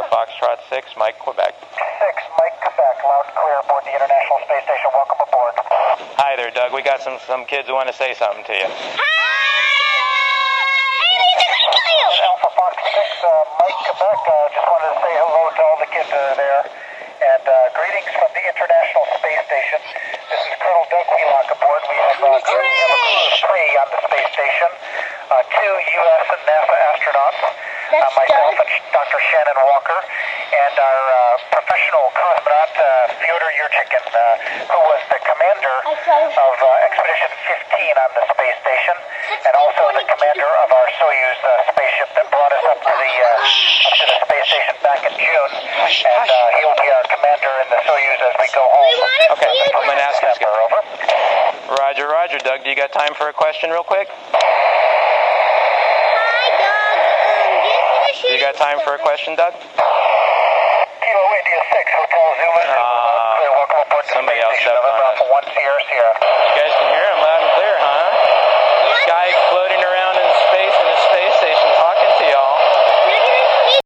Alpha Foxtrot 6, Mike, Quebec. 6, Mike, Quebec, loud and clear aboard the International Space Station. Welcome aboard. Hi there, Doug. We got some kids who want to say something to you. Alpha Fox 6, Mike, Quebec, just wanted to say hello to all the kids that are there. And greetings from the International Space Station. This is Colonel Doug Wheelock aboard. We have a crew of 3 on the space station. 2 U.S. and NASA astronauts. Myself and Dr. Shannon Walker. And our professional cosmonaut, Fyodor Yurchikhin, who was the commander of Expedition 15 on the space station. And also the commander of our Soyuz spaceship that brought us up to the space station back in June. And he'll be our commander in the Soyuz as we go home. Okay, I'm going to ask him. Over. Roger, Roger, Doug. Do you got time for a question real quick? Hi, Doug. You got time for a question, Doug? Kilo India 6, Hotel Zulu. Welcome aboard the somebody space else station. stepped on November us. Alpha 1 Sierra Sierra. You guys can hear